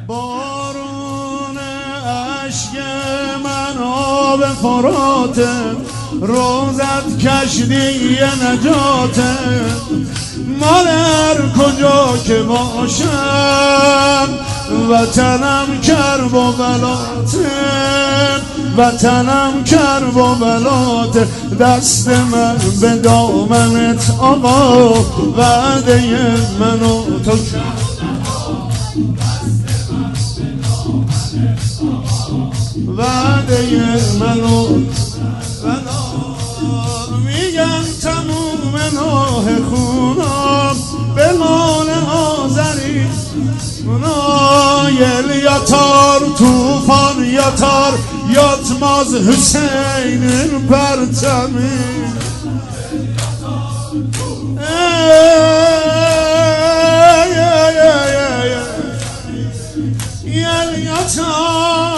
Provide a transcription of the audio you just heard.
بارون اشک من آب فراته، روزت کشتی نجاته، مال هر کجا که باشم وطنم کرب و بلاته، وطنم کرب و بلاته. دست من به دامنت آقا، وعده منو تو وعده منو میگن تموم ناه خونم به مال آذری، نایل یاتار توفان یاتار یاتماز حسین پرچمی، یل یاتار